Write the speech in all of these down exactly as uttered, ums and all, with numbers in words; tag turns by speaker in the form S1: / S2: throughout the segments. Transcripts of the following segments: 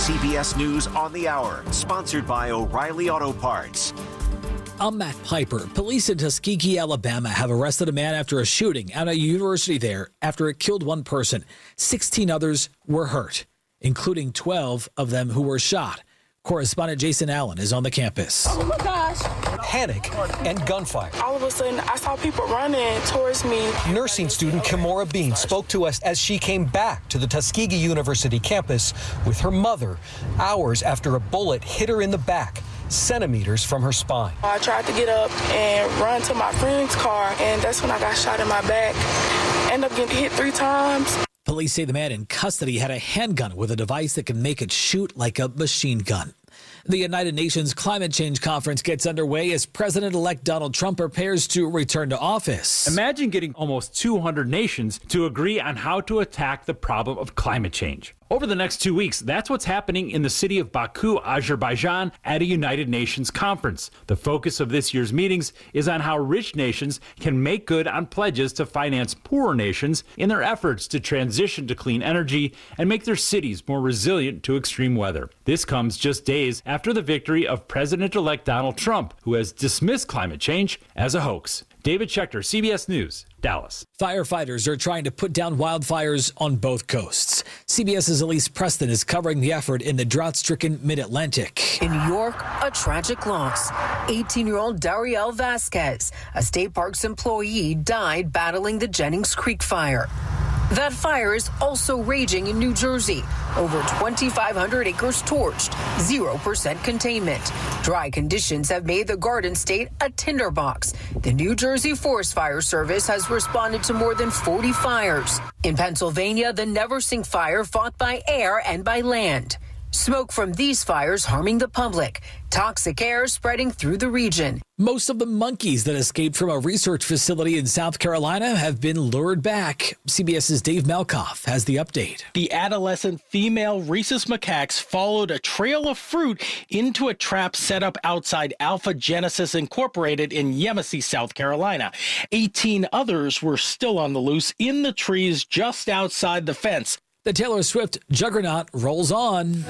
S1: C B S News on the Hour, sponsored by O'Reilly Auto Parts.
S2: I'm Matt Piper. Police in Tuskegee, Alabama have arrested a man after a shooting at a university there after it killed one person. sixteen others were hurt, including twelve of them who were shot. Correspondent Jason Allen is on the campus.
S3: Oh my gosh.
S4: Panic and gunfire.
S3: All of a sudden, I saw people running towards me.
S4: Nursing student Kimora Bean spoke to us as she came back to the Tuskegee University campus with her mother hours after a bullet hit her in the back, centimeters from her spine.
S3: I tried to get up and run to my friend's car, and that's when I got shot in my back. Ended up getting hit three times.
S2: Police say the man in custody had a handgun with a device that can make it shoot like a machine gun. The United Nations Climate Change Conference gets underway as President-elect Donald Trump prepares to return to office.
S5: Imagine getting almost two hundred nations to agree on how to attack the problem of climate change. Over the next two weeks, that's what's happening in the city of Baku, Azerbaijan, at a United Nations conference. The focus of this year's meetings is on how rich nations can make good on pledges to finance poorer nations in their efforts to transition to clean energy and make their cities more resilient to extreme weather. This comes just days after the victory of President-elect Donald Trump, who has dismissed climate change as a hoax. David Schechter, C B S News, Dallas.
S2: Firefighters are trying to put down wildfires on both coasts. CBS's Elise Preston is covering the effort in the drought-stricken mid-Atlantic.
S6: In New York, a tragic loss. eighteen-year-old Darielle Vasquez, a state parks employee, died battling the Jennings Creek fire. That fire is also raging in New Jersey. Over twenty-five hundred acres torched, zero percent containment. Dry conditions have made the Garden State a tinderbox. The New Jersey Forest Fire Service has responded to more than forty fires. In Pennsylvania, the Neversink fire fought by air and by land. Smoke from these fires harming the public. Toxic air spreading through the region.
S2: Most of the monkeys that escaped from a research facility in South Carolina have been lured back. CBS's Dave Malkoff has the update.
S7: The adolescent female rhesus macaques followed a trail of fruit into a trap set up outside Alpha Genesis Incorporated in Yemassee, South Carolina. eighteen others were still on the loose in the trees just outside the fence.
S2: The Taylor Swift juggernaut rolls on.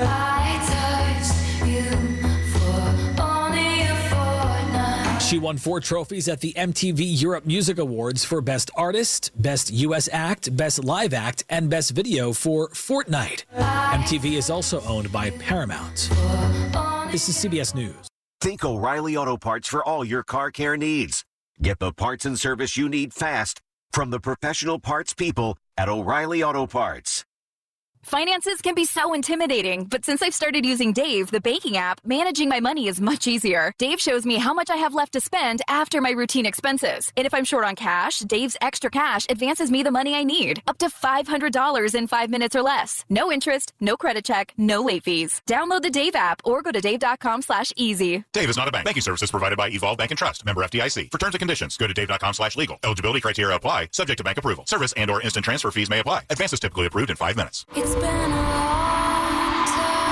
S2: She won four trophies at the M T V Europe Music Awards for Best Artist, Best U S Act, Best Live Act, and Best Video for Fortnite. M T V is also owned by Paramount. This is C B S News.
S1: Think O'Reilly Auto Parts for all your car care needs. Get the parts and service you need fast from the professional parts people at O'Reilly Auto Parts.
S8: Finances can be so intimidating, but since I've started using Dave, the banking app, managing my money is much easier. Dave shows me how much I have left to spend after my routine expenses. And if I'm short on cash, Dave's Extra Cash advances me the money I need, up to five hundred dollars in five minutes or less. No interest, no credit check, no late fees. Download the Dave app or go to dave.com slash easy.
S9: Dave is not a bank. Banking services provided by Evolve Bank and Trust. Member F D I C. For terms and conditions, go to dave.com slash legal. Eligibility criteria apply, subject to bank approval. Service and or instant transfer fees may apply. Advances typically approved in five minutes.
S10: It's been a long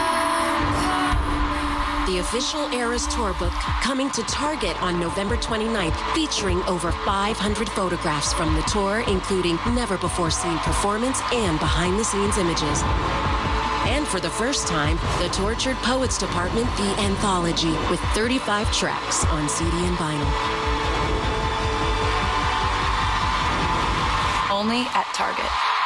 S10: time. The official Eras Tour book coming to Target on November twenty-ninth, featuring over five hundred photographs from the tour, including never-before-seen performance and behind-the-scenes images. And for the first time, the Tortured Poets Department, the Anthology, with thirty-five tracks on C D and vinyl.
S8: Only at Target.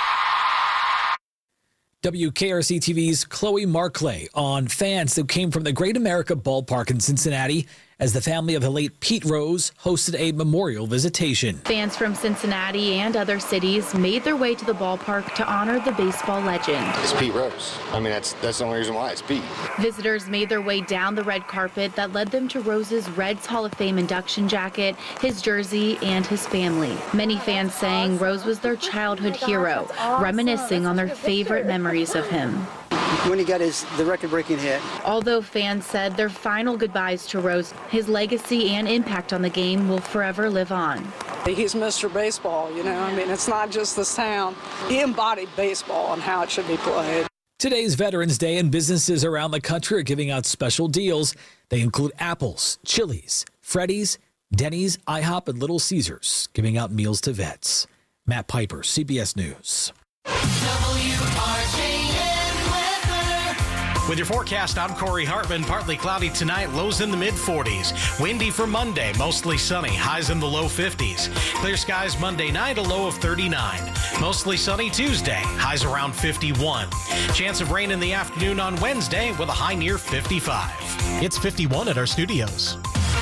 S2: W K R C T V's Chloe Markley on fans that came from the Great America Ballpark in Cincinnati as the family of the late Pete Rose hosted a memorial visitation.
S11: Fans from Cincinnati and other cities made their way to the ballpark to honor the baseball legend.
S12: It's Pete Rose. I mean, that's that's the only reason why it's Pete.
S11: Visitors made their way down the red carpet that led them to Rose's Reds Hall of Fame induction jacket, his jersey, and his family. Many fans saying Rose was their childhood hero, reminiscing on their favorite memories of him.
S13: When he got his the record-breaking hit.
S11: Although fans said their final goodbyes to Rose, his legacy and impact on the game will forever live on.
S14: He's Mister Baseball, you know, I mean, it's not just the sound. He embodied baseball and how it should be played.
S2: Today's Veterans Day, and businesses around the country are giving out special deals. They include Apple's, Chili's, Freddy's, Denny's, IHOP, and Little Caesars, giving out meals to vets. Matt Piper, C B S News.
S15: W R J N weather. With your forecast, I'm Corey Hartman. Partly cloudy tonight, lows in the mid forties. Windy for Monday, mostly sunny, highs in the low fifties. Clear skies Monday night, a low of thirty-nine. Mostly sunny Tuesday, highs around fifty-one. Chance of rain in the afternoon on Wednesday with a high near fifty-five. It's fifty-one at our studios.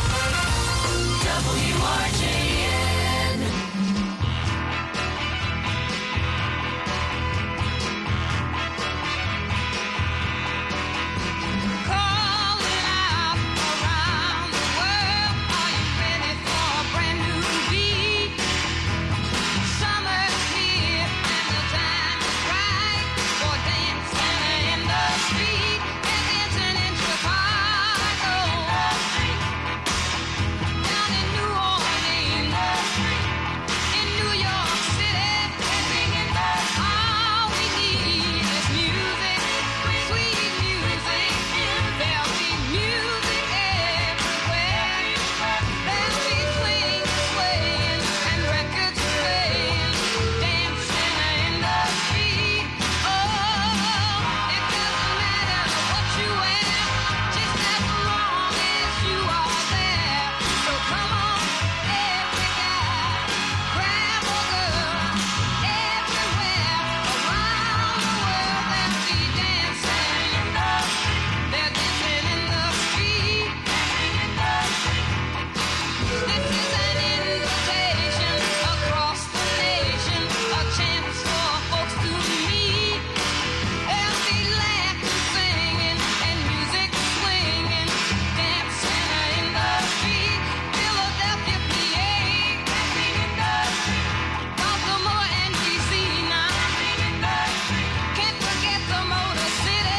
S16: W R J N.
S17: Calling out around the world, are you ready for a brand new beat? Summer's here and the time is right for dancing in the street and dancing in Chicago. Down in New Orleans, in New York City, all we need is music, sweet music. There'll be music everywhere. There'll be swing, swaying, and records playing, dancing in the street. Oh, it doesn't matter what you wear, just as long as you are there. So come on, every guy, grab a girl, everywhere around the world they'll be dancing. They're dancing in the street. This is an invitation across the nation, a chance for folks to meet. There'll be laughing, singing, and music swinging, dancing in the street. Philadelphia, P A, Baltimore, and D C now. Can't forget the Motor City.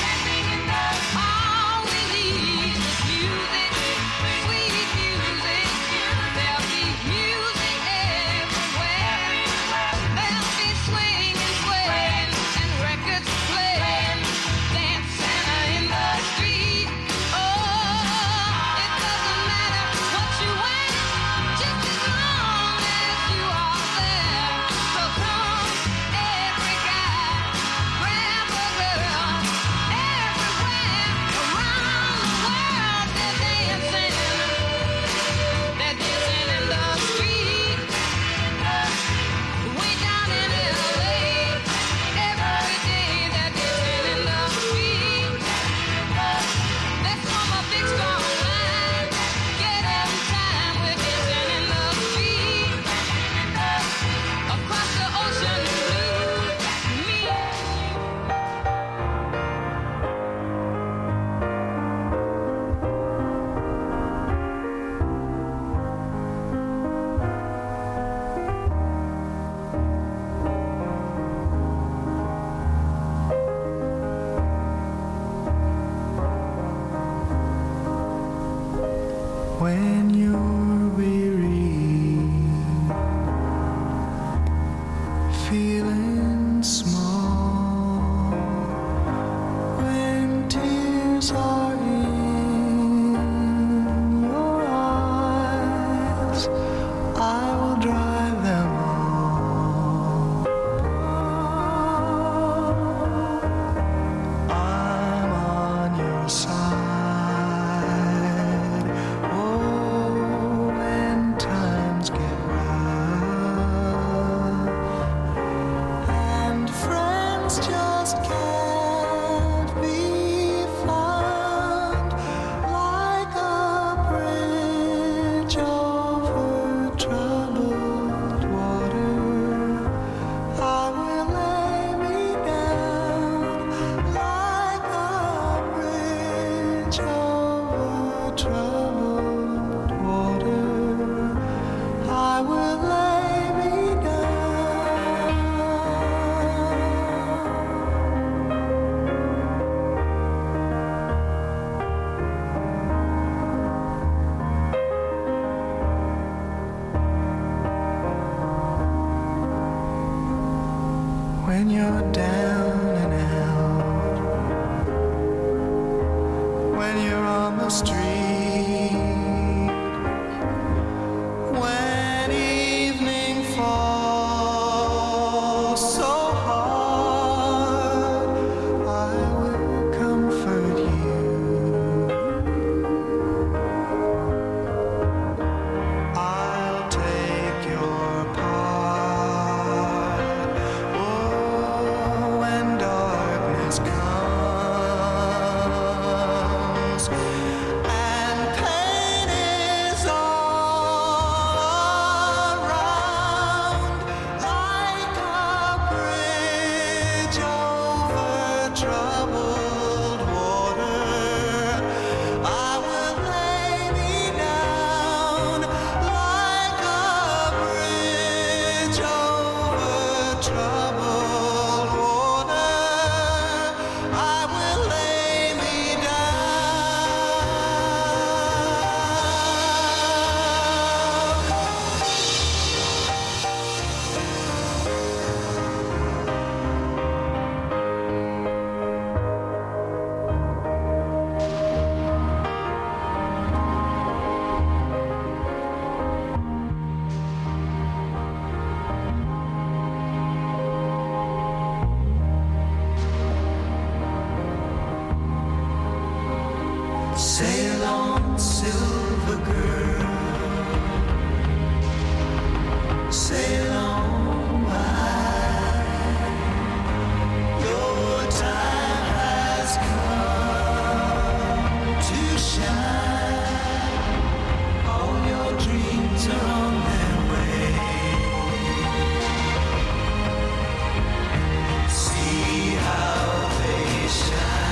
S17: All we need is music, sweet music. There'll be music everywhere. There'll be swinging, swaying, and records playing, dancing in the street. Oh, it doesn't matter what you wear, just as long as you are there. So come, every guy, grab a girl, everywhere around the world they're dancing. They're dancing in the street. Way down in L A, every day they're dancing in the street. Let's form a big strong line, get every time we're dancing in the street. Across the ocean blue, me.
S16: When you're weary, feeling small, when tears are in your eyes, I will dry them all. I'm on your side. Oh, when times get rough and friends just can't be found, like a bridge over troubled water, I will lay me down, like a bridge over troubled water, I will lay me down. When you're down and out, when you're on the street, when evening falls so hard, I will come troubled water, I will lay me sail on, silver girl, sail on by. Your time has come to shine. All your dreams are on their way. See how they shine.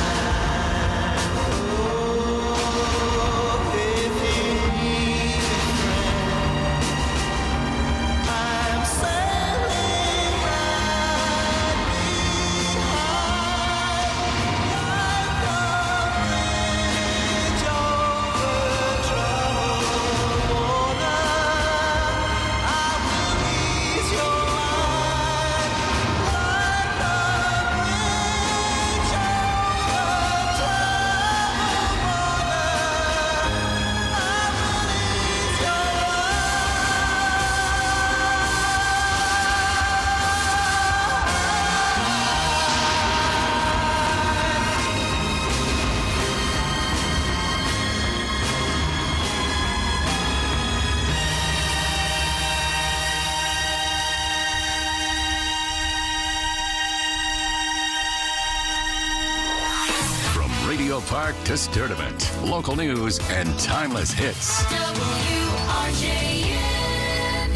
S18: Radio Park to Sturdivant. Local news and timeless hits.
S16: W R J N.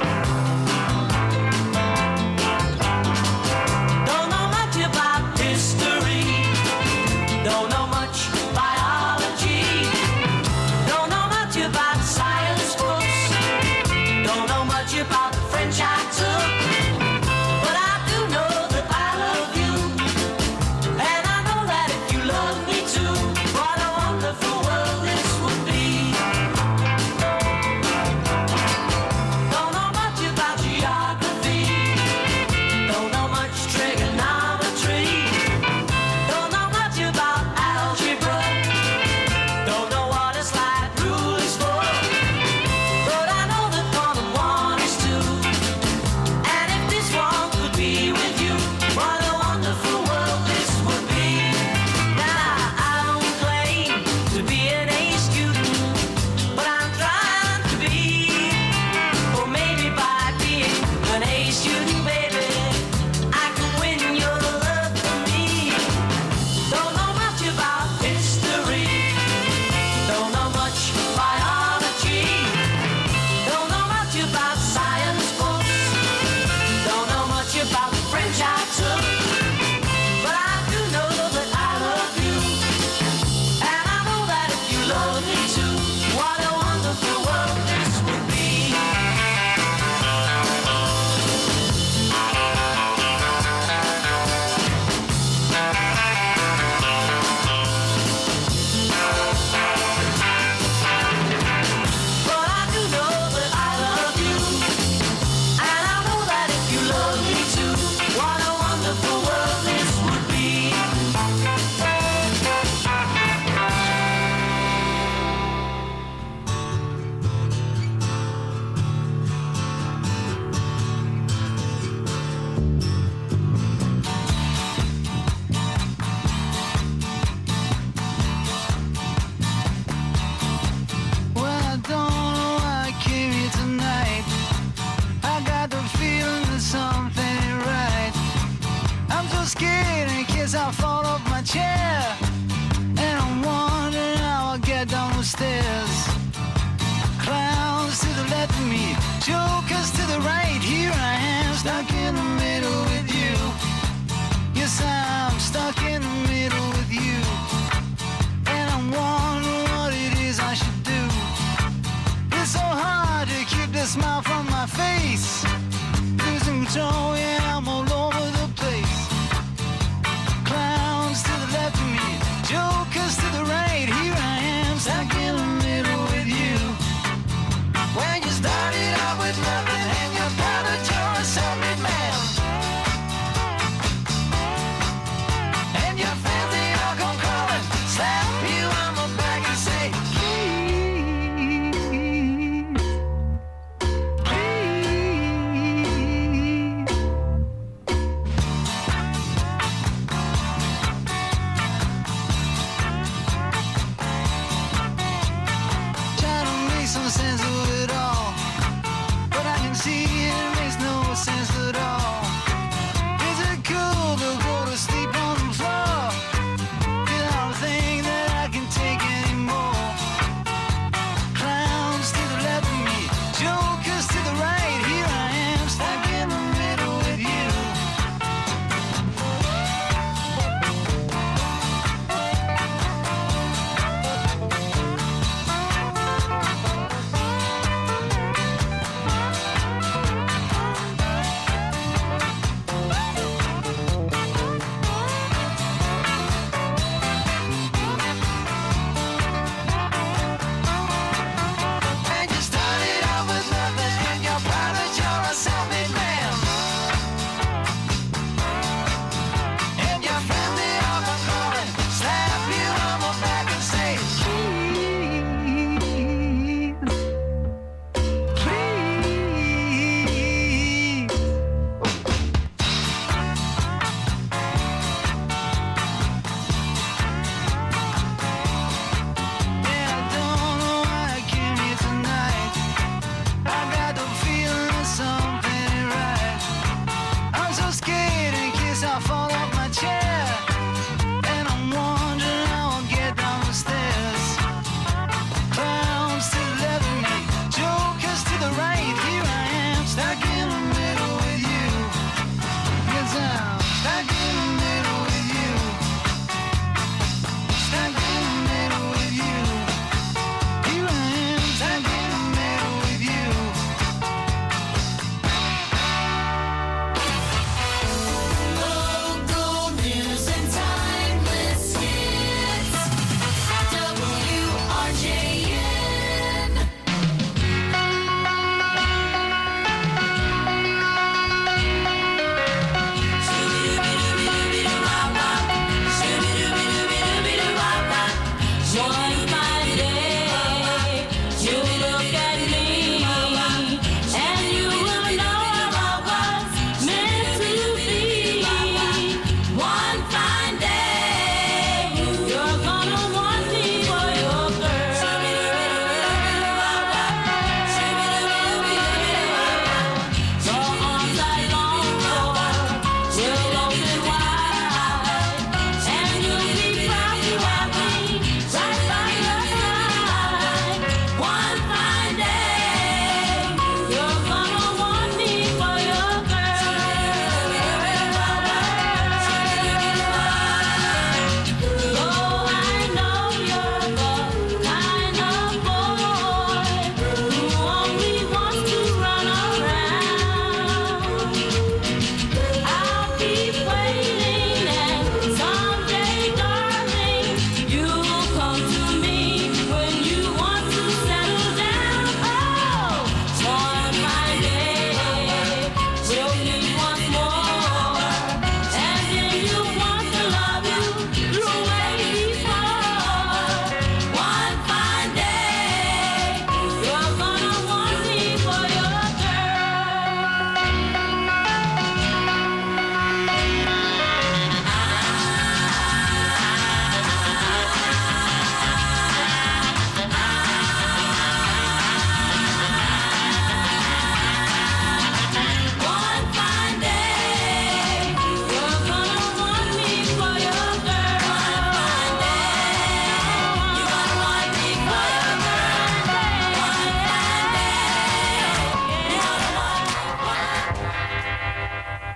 S19: Don't know much about history. Don't know much biology. Don't know much about science books. Don't know much about the French I took. But I do know that I love you. And I know that if you love me too, what a wonderful world this would be. Don't know much about geography. Don't know much trigonometry. Don't know much about algebra. Don't know what a slide rule is for. But I know that one and one is two. And if this one could be with you, what a wonderful world this would be. Now I don't claim to be an A student, but I'm trying to be. Or maybe by being an A student, baby, I can win your love for me. Don't know much about history. Don't know much biology. Don't know much about science books. Don't know much about the French I took. But I do know that I love you. And I know that if you love me too, what a wonderful world this would be. But I do know that I love you. And I know that if you love me too, what a wonderful world this would be.
S16: Well, I don't know why I came here tonight. I got the feeling that something ain't right. I'm so scared in case I fall off my chair. And I'm wondering how I'll get down the stairs. Clowns to the left of me, jokers to the right. Here I am, stuck in the middle with you. Yes, I'm stuck in the middle with you. And I'm wondering what it is I should do. It's so hard to keep the smile from my face. Losing control, yeah,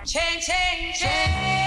S17: Change, change, change.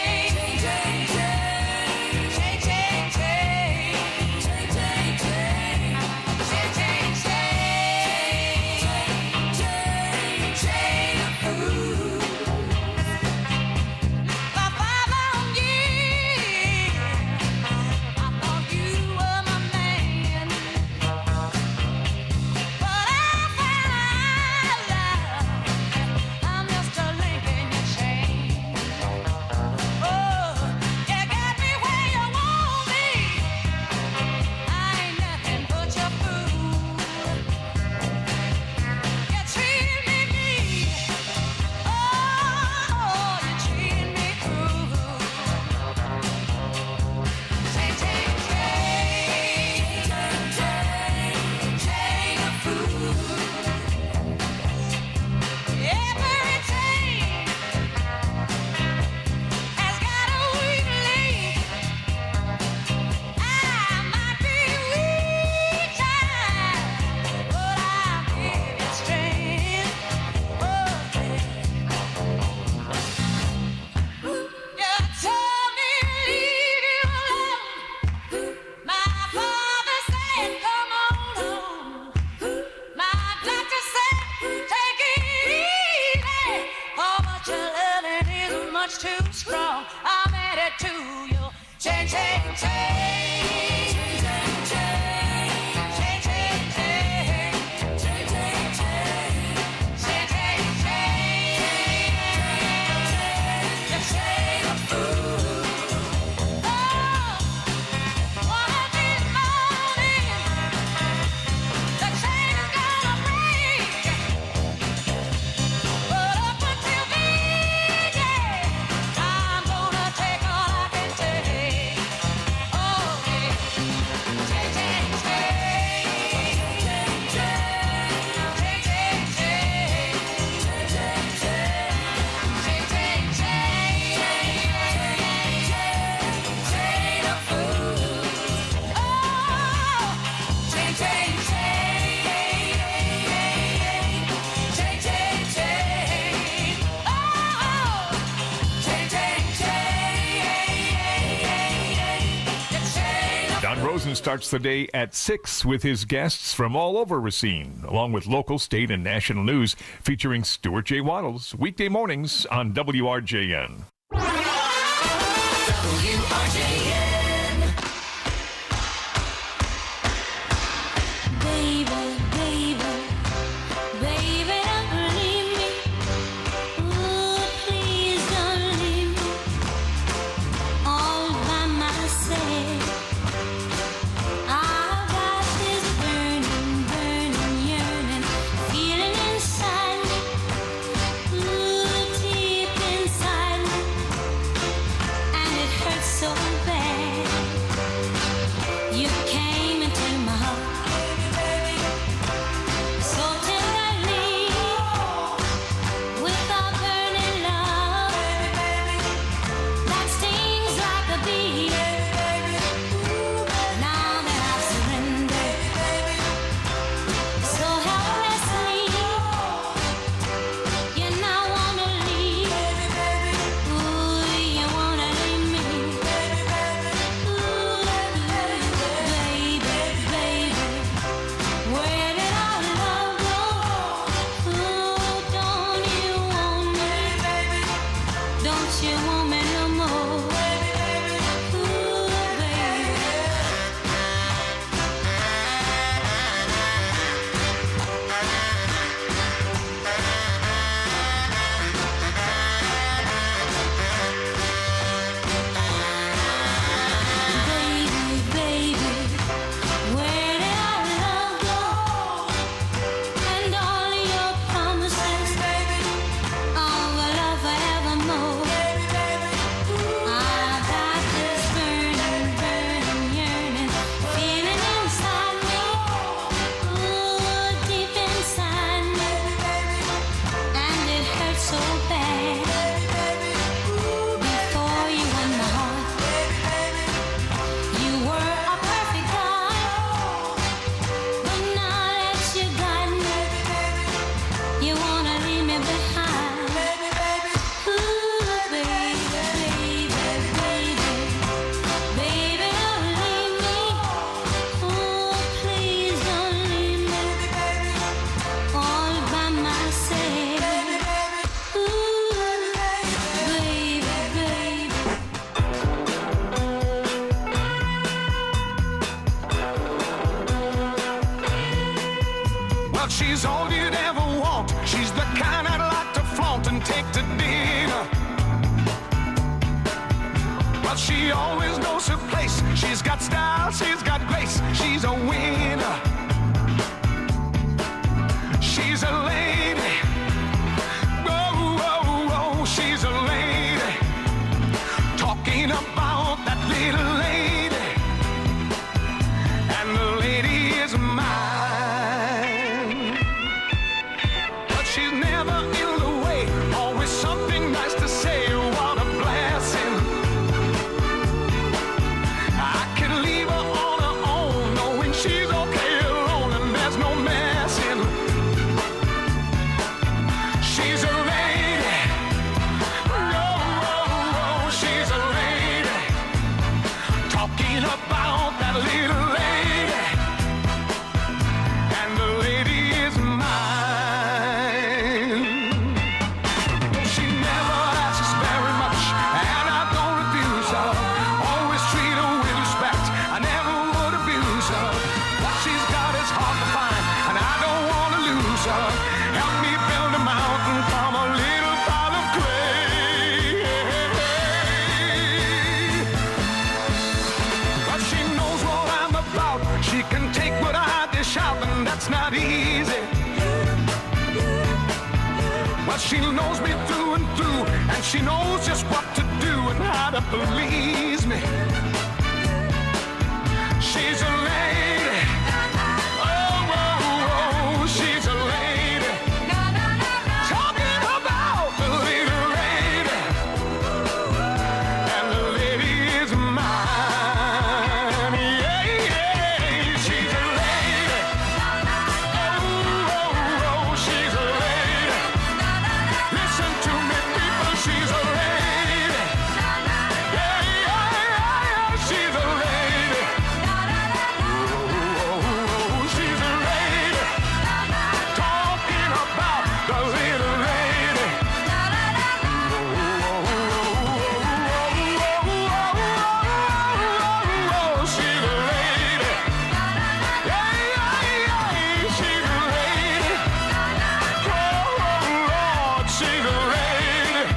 S20: Rosen starts the day at six with his guests from all over Racine, along with local, state, and national news, featuring Stuart J. Waddles, weekday mornings on W R J N.
S19: W R J N.
S17: Baby, baby, baby, don't leave me. Ooh, please don't leave me all by myself. I've got this burning, burning, yearning feeling inside me, ooh, deep inside me, and it hurts so bad. You came into my heart so tenderly with a burning love that stings like a bee. Now that I've surrendered so helplessly, you now wanna leave. Ooh, you wanna leave me. Ooh, baby, baby, where did our love go? Ooh, don't you want me? Don't you want me no more? Ooh, baby. Baby, baby, where did our love go? And all your promises of a love forevermore.
S16: she's all you'd ever want. She's the kind I'd like to flaunt and take to dinner. But she always knows her place. She's got style, she's got grace. She's a winner. She's a lady. Whoa, whoa, whoa, she's a lady. Talking about that little lady. And the lady is mine. But she's never in the way. Always something nice to say. What a blessing. I can leave her on her own, knowing she's okay alone and there's no messing. She's a lady. Whoa, whoa, whoa, she's a lady. Talking about that little lady. And the lady is mine. She never asks very much, and I don't refuse her. Always treat her with respect. I never would abuse her. What she's got is hard to find, and I don't want to lose her. Help me build a mountain from a little pile of clay. But she knows what I'm about. She can take what I dish out, and that's not easy. But she knows me through and through, and she knows just what to do and how to please me. She's a lady. Oh, oh, oh, she's a lady. Talking about the little lady. And the lady is mine. Yeah, yeah, she's a lady. Oh, oh, oh, she's a lady. Listen to me, people, she's a lady. Yeah, yeah, yeah, she's a lady. Oh, oh, oh, she's a lady. Talking about the little lady. Oh, oh, oh, oh, she's a lady. Yeah, yeah, yeah, she's a lady. Oh, Lord, she's a lady.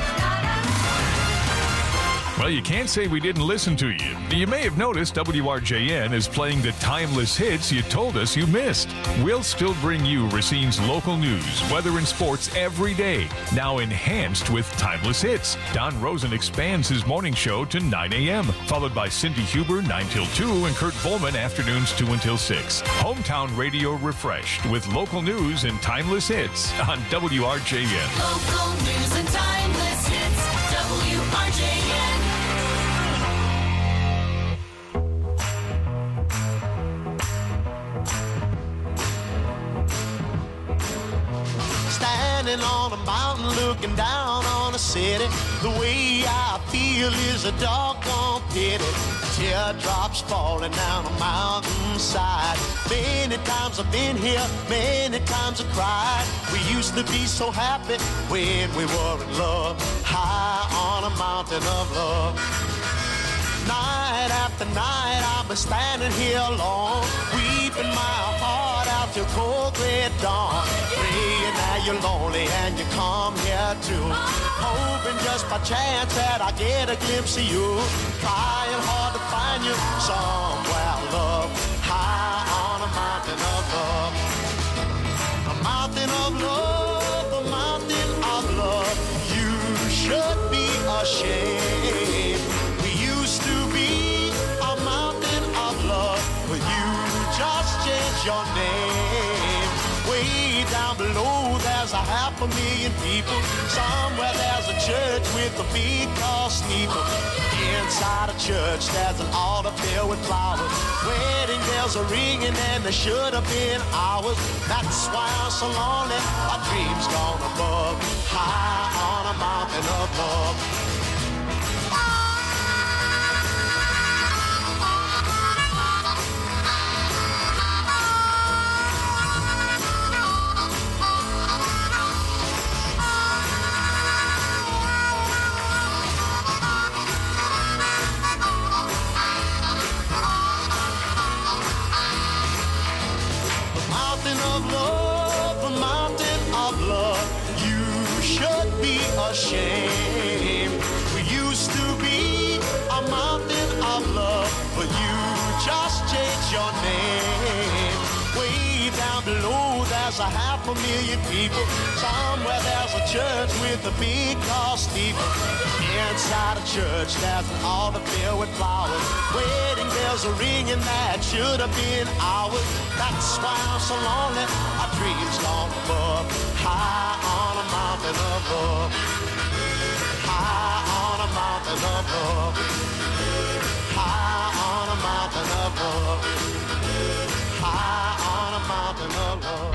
S20: Well, you can't say we didn't listen to you. You may have noticed W R J N is playing the timeless hits you told us you missed. We'll still bring you Racine's local news, weather, and sports every day, now enhanced with timeless hits. Don Rosen expands his morning show to nine a.m., followed by Cindy Huber nine till two and Kurt Bowman afternoons two until six. Hometown radio refreshed with local news and timeless hits on W R J N.
S19: Local news and timeless hits. W R J N.
S21: Standing on a mountain looking down on a city. The way I feel is a doggone pity. Teardrops falling down a mountainside. Many times I've been here, many times I've cried. We used to be so happy when we were in love. High on a mountain of love. Night after night I've been standing here alone, weeping my heart out till cold gray dawn. Praying that you're lonely and you come here too, hoping just by chance that I get a glimpse of you. Trying hard to find you somewhere, love, high on a mountain of love. A mountain of love, a mountain of love. You should be ashamed. We used to be a mountain of love, but you just changed your name. Way down below there's a half a million people. Somewhere there's a church with a big tall steeple. Inside a church there's an altar filled with flowers. Wedding bells are ringing and they should have been ours. That's why I'm so lonely. Our dreams gone above, high on a mountain of love. mountain of love, there's a half a million people. Somewhere there's a church with a big cross steeple. Inside a church there's an altar filled with flowers. Wedding bells are ringing that should have been ours. That's why I'm so lonely. Our dreams gone above, high on a mountain above. High on a mountain above. High on a mountain above. High on a mountain above.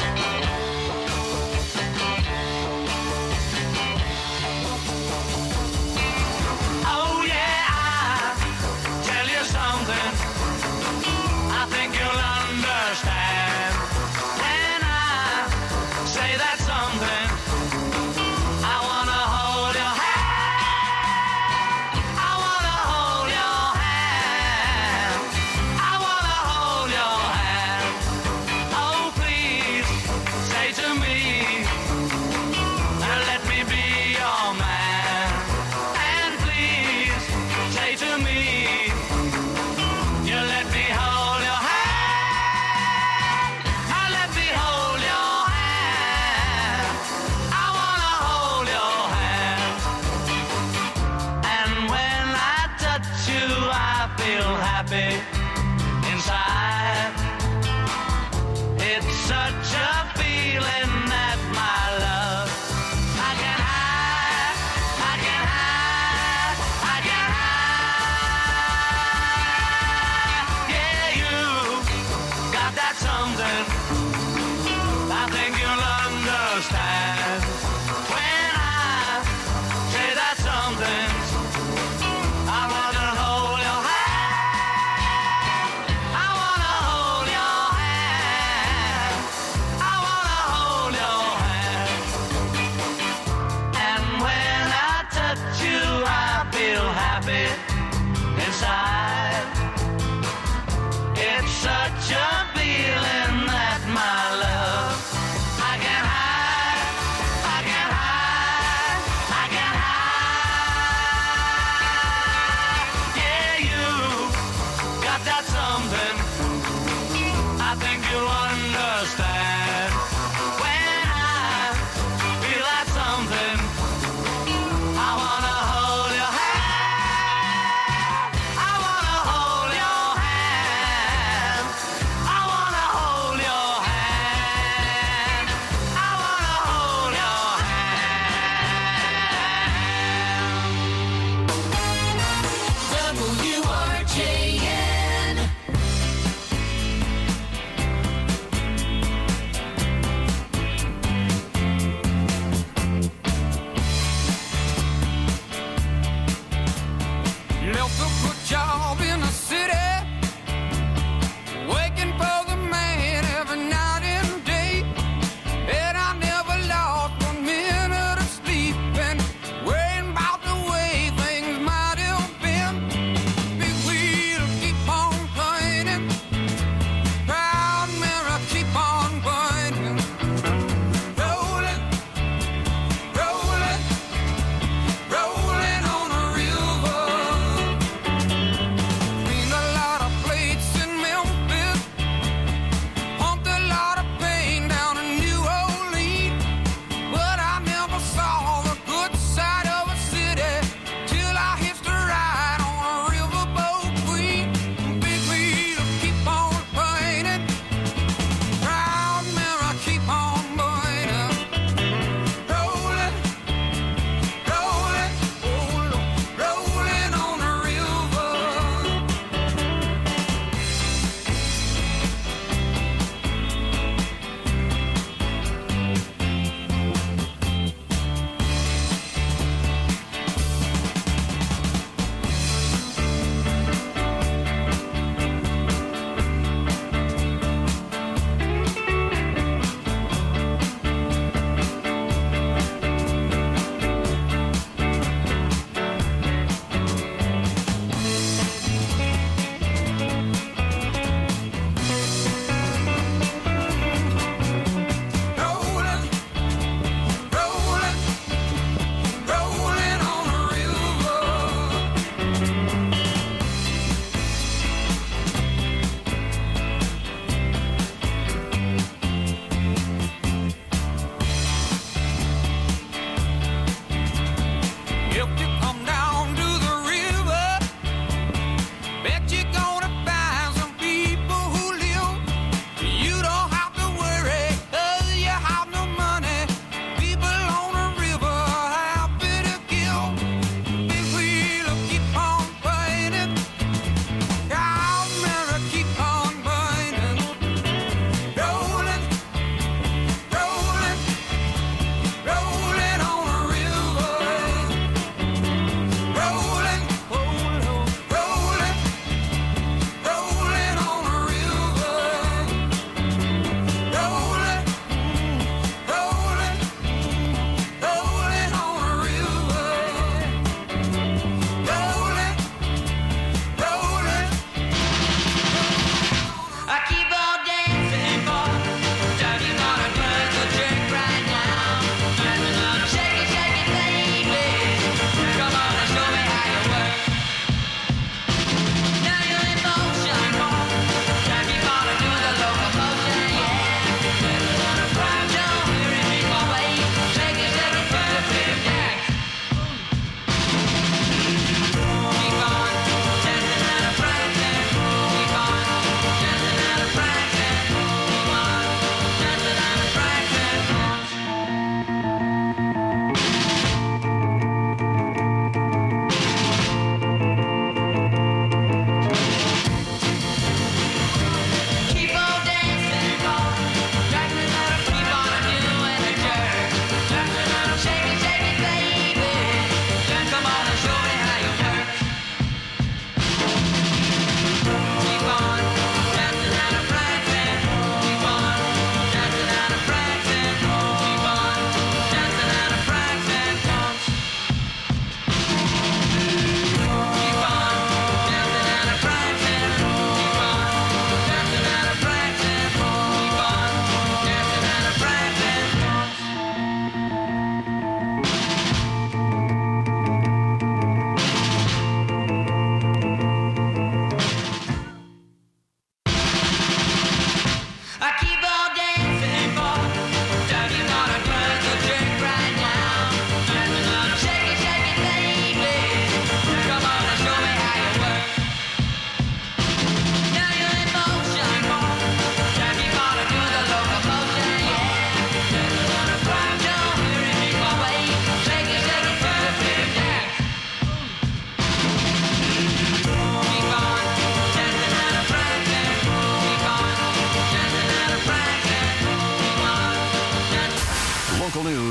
S19: Oh yeah, I tell you something. I think you'll understand. When I say that something, I wanna hold your hand. I wanna hold your hand. I wanna hold your hand. Oh please, say to me, let me be your man. And please, say to me, you let me hold your hand. I let me hold your hand. I wanna hold your hand. And when I touch you, I feel happy inside. It's such a feeling that my love I can hide, I can hide, I can hide. Yeah, you got that something. I think you'll understand. When I say that something, I wanna hold your hand. I wanna hold your hand. I wanna hold your hand. And when I touch you, I feel happy inside. It's such a feeling that my love I can hide, I can hide, I can hide. Yeah, you got that something. I think you'll understand. When I feel that something, I wanna hold your hand. I wanna hold your hand. I wanna hold your hand. I wanna hold your hand. W R J N.
S16: Left a good job in the city, working for the man every night and day. And I never lost one minute of sleep, and worrying about the way things might have been. Big wheel keep on turning, proud mirror keep on burning. Rolling, rolling, rolling on a river. Seen a lot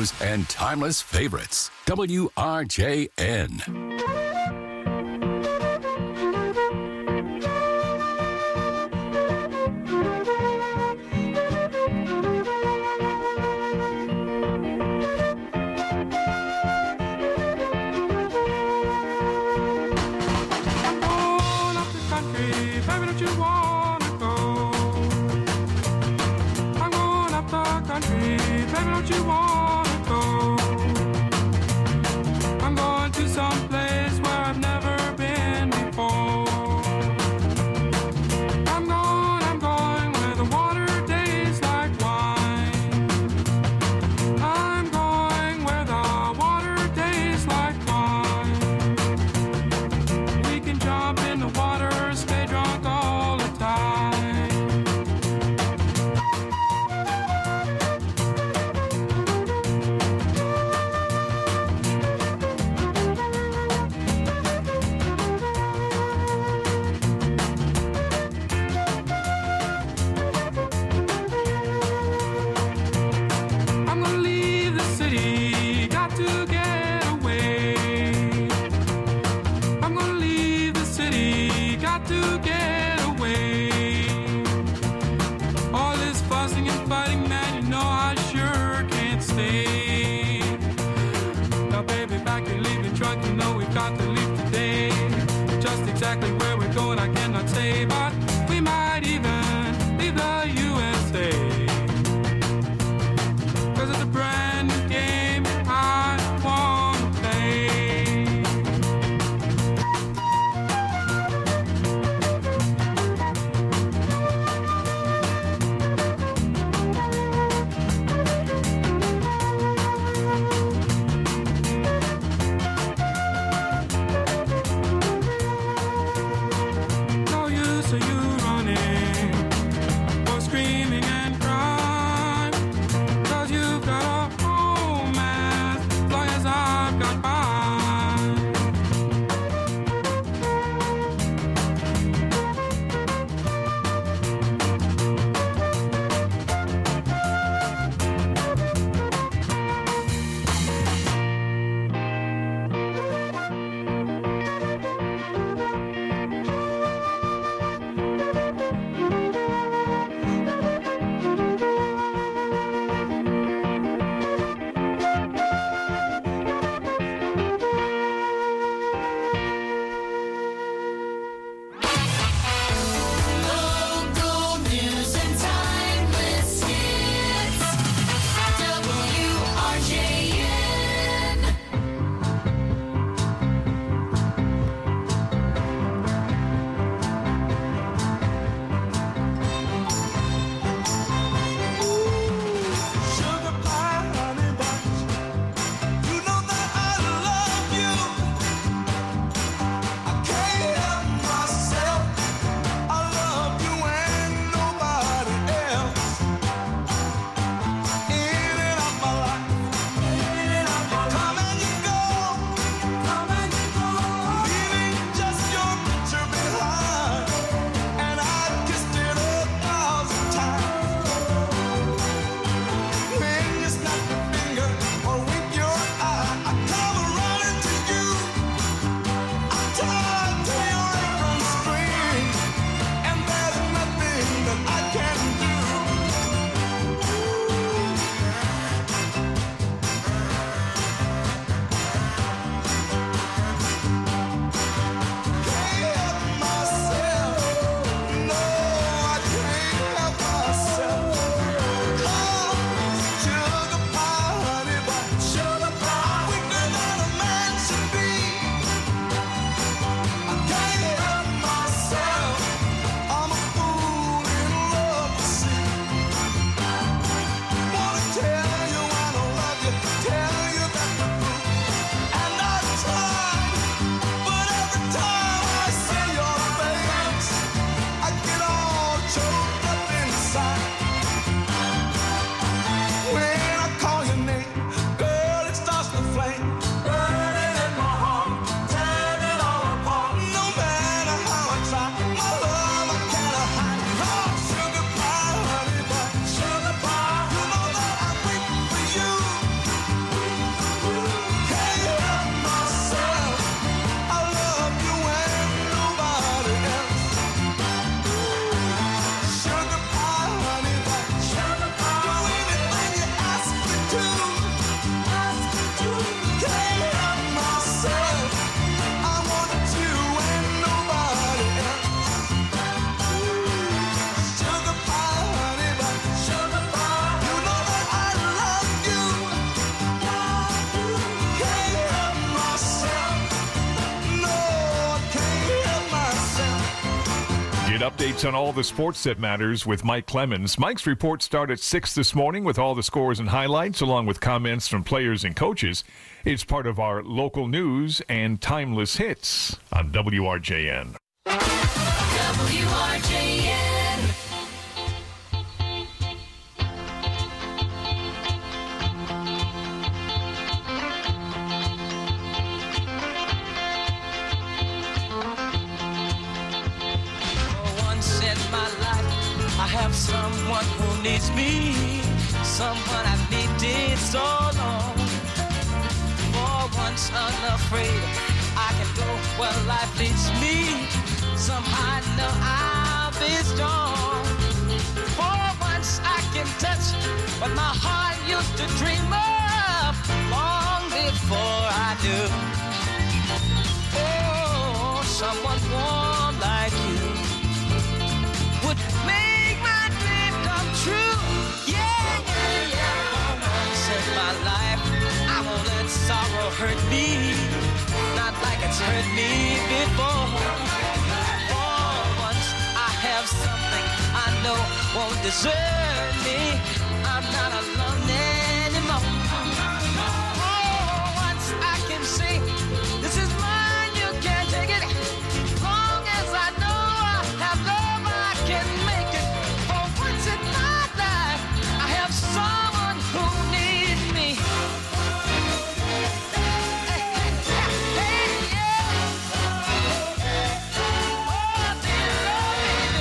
S18: news and timeless favorites. W R J N.
S20: get updates on all the sports that matters with Mike Clemens. Mike's reports start at six this morning with all the scores and highlights, along with comments from players and coaches. It's part of our local news and timeless hits on W R J N.
S19: W R J N.
S16: For once in my life, I have someone who needs me, someone I've needed so long. For once unafraid, I can go where life leads me. Somehow I know I'll be strong. For once I can touch what my heart used to dream of long before I do. Oh, someone warm like you would make my dream come true. Yeah, yeah, yeah. For once in my life, I won't let sorrow hurt me, not like it's hurt me before. Have something I know won't desert me. I'm not alone anymore. Oh, once I can say, this is mine, you can't take it. Long as I know I have love, I can make it. For once in my life, I have someone who needs me. Hey, hey, hey, yeah. Oh, dear,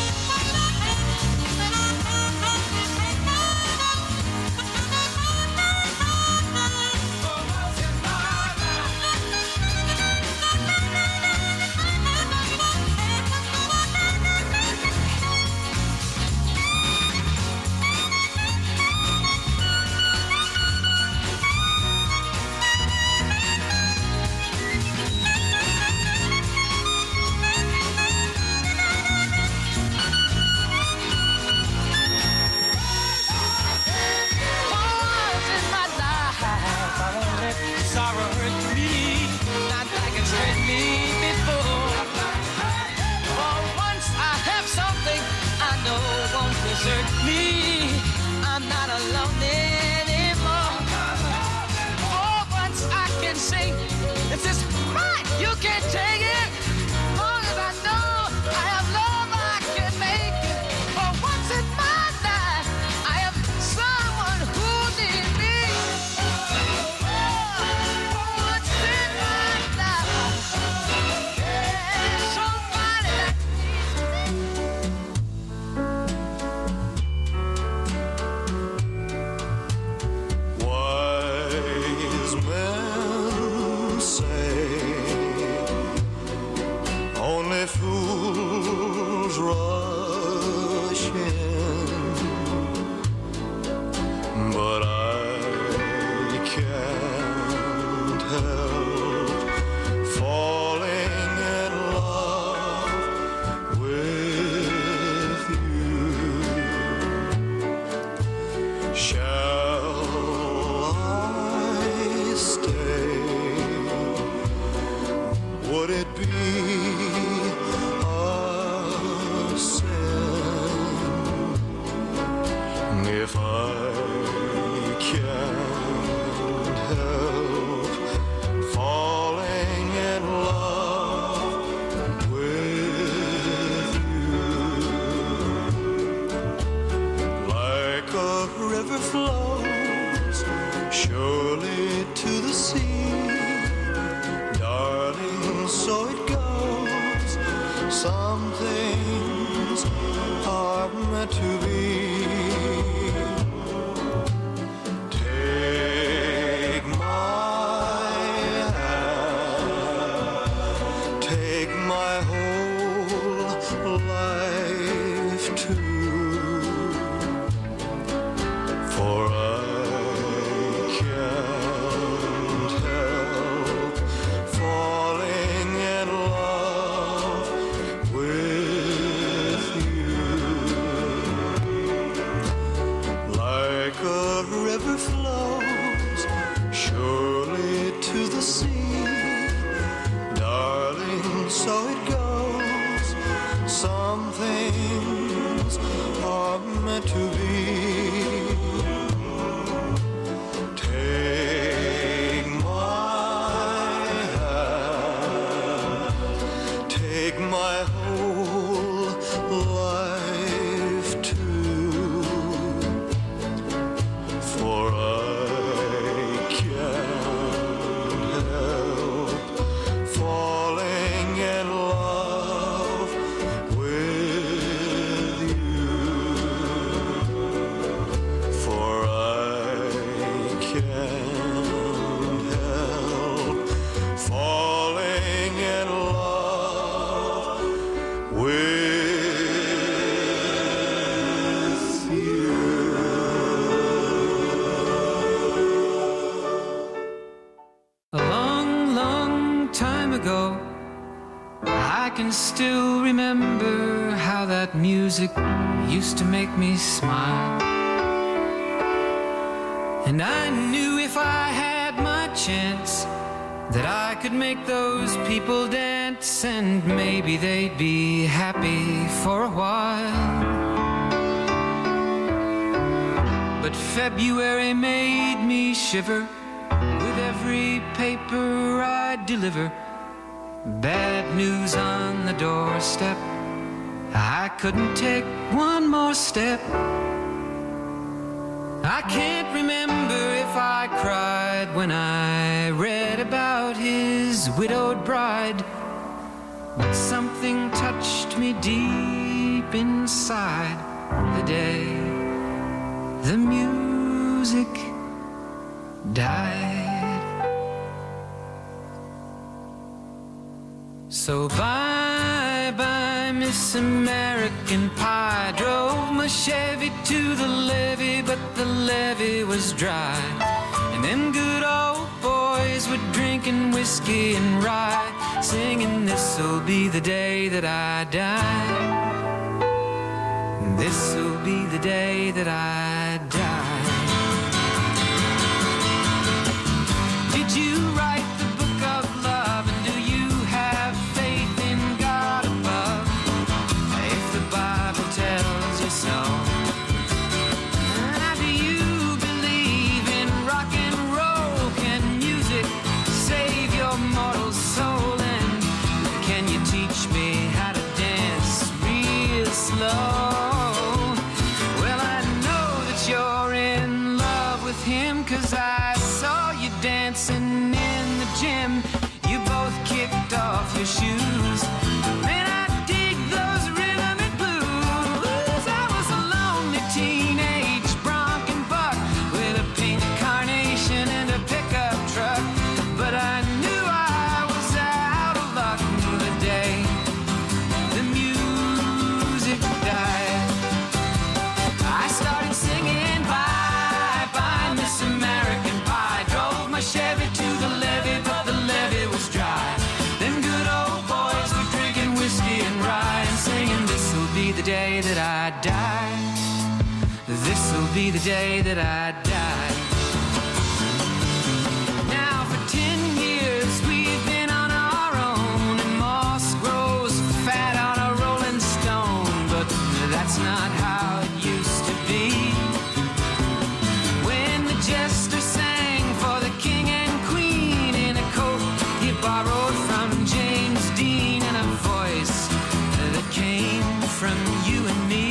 S16: sorrow hurt me, not like it's hurt me before. For once I have something I know won't desert me. I'm not alone anymore. For once I can say, this is mine, you can't take it. Long as I know I have love, I can make it. For once in my life, I have someone who needs me.
S21: Wise men say only fools rush in, but I can't help falling in love with you. Shall I stay? Would it be a sin if I can't help falling in love with you? Like a river flows surely to the sea, darling, so it goes. Some things are meant to be. Take my hand, take my whole life too, for I can't help falling in love with you. Like a river flows surely to the sea, darling, so it goes. Some things
S16: I can still remember how that music used to make me smile. And I knew if I had my chance that I could make those people dance, and maybe they'd be happy for a while. But February made me shiver with every paper I deliver. Bad news on the doorstep. I couldn't take one more step. I can't remember if I cried when I read about his widowed bride, but something touched me deep inside the day the music died. So bye bye Miss American Pie. Drove my Chevy to the levee, but the levee was dry. And them good old boys were drinking whiskey and rye, singing this'll be the day that I die. This'll be the day that I die. Did you write the book of love, and do you have faith in God above? If the Bible tells you so. Ah, do you believe in rock and roll? Can music save your mortal soul? And can you teach me how to dance real slow? Well, I know that you're in love with him, 'cause I saw you dancing in the gym. You both kicked off your shoes. Man, I dig those rhythm and blues. I was a lonely teenage bronc and buck with a pink carnation and a pickup truck, but I knew I was out of luck the day the music died. I started singing bye bye Miss American Pie. Drove my Chevy to the levee, but the levee was dry. Them good old boys were drinking whiskey and rye and singing this'll be the day that I die. This'll be the day that I die. Now for ten years we've been on our own, and moss grows fat on a rolling stone, but that's not how it used to be. When the jester sang for the king and queen in a coat he borrowed from James Dean, and a voice that came from you and me.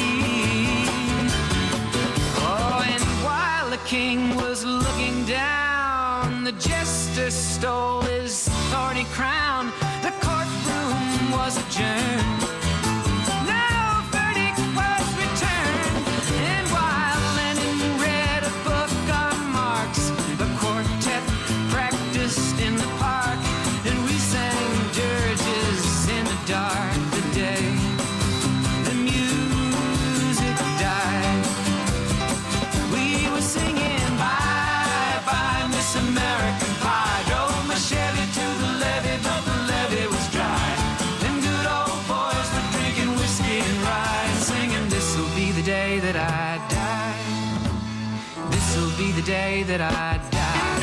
S16: Oh, and while the king was looking down, the jester stole his thorny crown. The courtroom was adjourned. No verdict was returned. And while Lenin read a book on Marx, the quartet practiced in the park, and we sang dirges in the dark the day the music died. We were singing bye bye Miss American Pie. Drove my Chevy to the levee, but the levee was dry. Them good old boys were drinking whiskey and rye and singing this'll be the day that I die. This'll be the day that I die.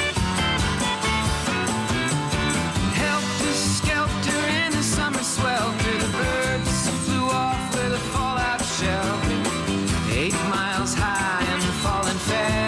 S16: Helter skelter in the summer swelter, the birds flew off with a fallout shell. Eight miles high and falling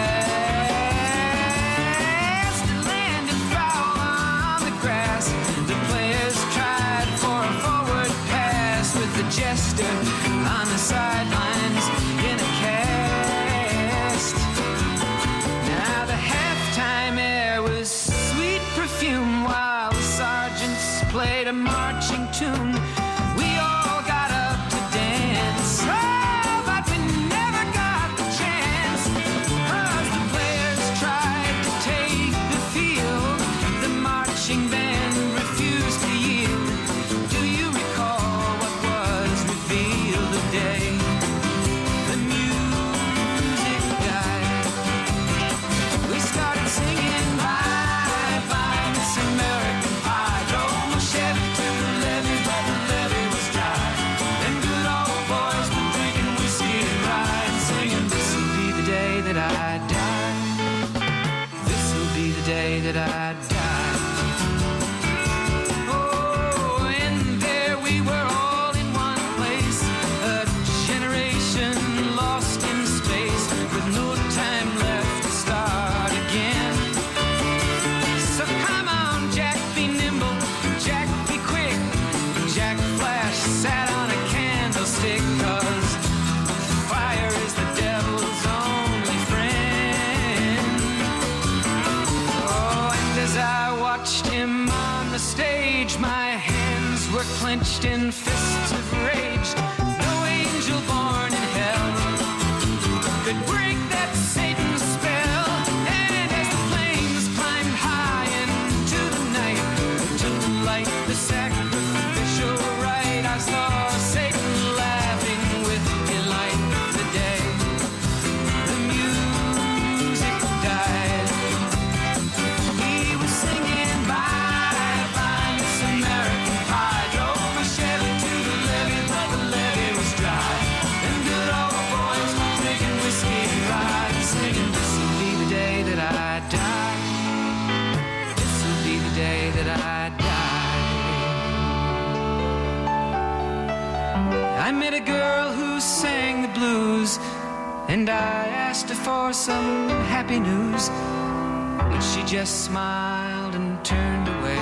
S16: fast, and landed foul on the grass. The players tried for a forward pass with the jester on the sidelines in a cast. Now the halftime air was sweet perfume while the sergeants played a marching tune. We all got up to dance, oh, but we never got the chance, 'cause the players tried to take the field. The marching band refused to yield. Do you recall what was revealed the day the music died? We started singing bye bye Miss American Pie. Drove my Chevy to the levee, were clenched in fists of rage. No angel born in hell could break that Satan's spell. And as the flames climbed high into the night to light the sacrificial rite, I saw Satan laughing with delight the day the music died. He was singing bye bye Miss American Pie. Drove my Chevy to the levee, but the levee was dry. Them good old boys drinking whiskey and rye, singing, this'll be the day that I die. This'll be the day that I die. I met a girl who sang the blues, and I asked her for some happy news, but she just smiled and turned away.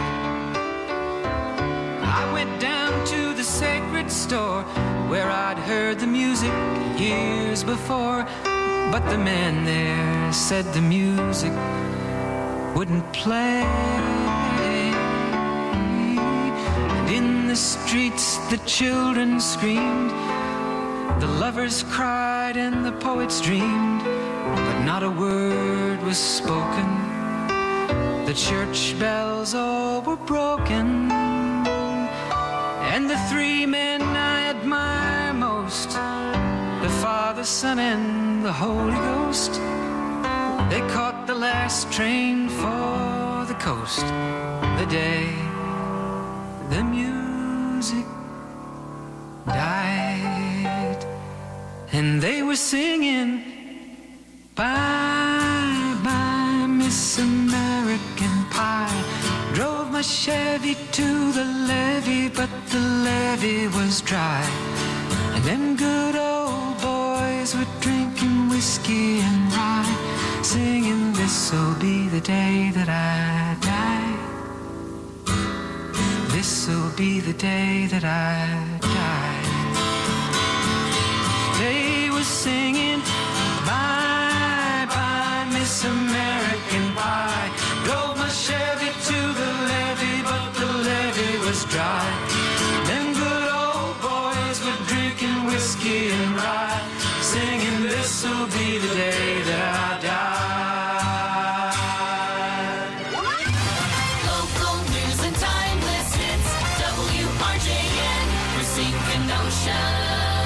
S16: I went down to the sacred store where I'd heard the music years before, but the man there said the music wouldn't play. And in the streets the children screamed, the lovers cried and the poets dreamed, but not a word was spoken. The church bells all were broken, and the three men I admire most, the Father, Son, and the Holy Ghost, they caught the last train for the coast the day the music died. And they were singing bye bye Miss American Pie. Drove my Chevy to the levee, but the levee was dry. And them good old boys were drinking whiskey and rye, singing, this'll be the day that I die. This'll be the day that I die. They were singing bye bye Miss American Pie. Drove my Chevy to the levee, but the levee was dry. Them good old boys were drinking whiskey and rye, singing, this'll be the day that I die.
S19: Local news and timeless hits. W R J N, Racine, Kenosha.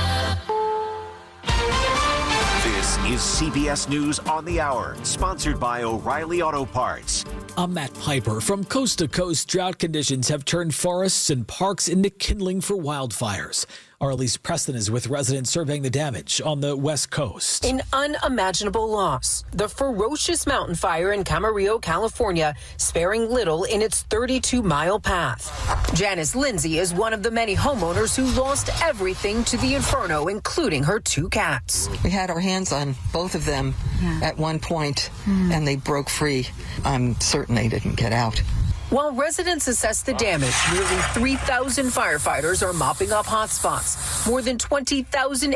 S1: This is C B S News on the Hour, sponsored by O'Reilly Auto Parts.
S2: I'm Matt Piper. From coast to coast, drought conditions have turned forests and parks into kindling for wildfires. Our Elise Preston is with residents surveying the damage on the West Coast.
S6: An unimaginable loss. The ferocious mountain fire in Camarillo, California, sparing little in its thirty-two mile path. Janice Lindsay is one of the many homeowners who lost everything to the inferno, including her two cats.
S4: We had our hands on both of them yeah. at one point, mm. and they broke free. I'm certain they didn't get out.
S6: While residents assess the damage, nearly three thousand firefighters are mopping up hotspots. More than twenty thousand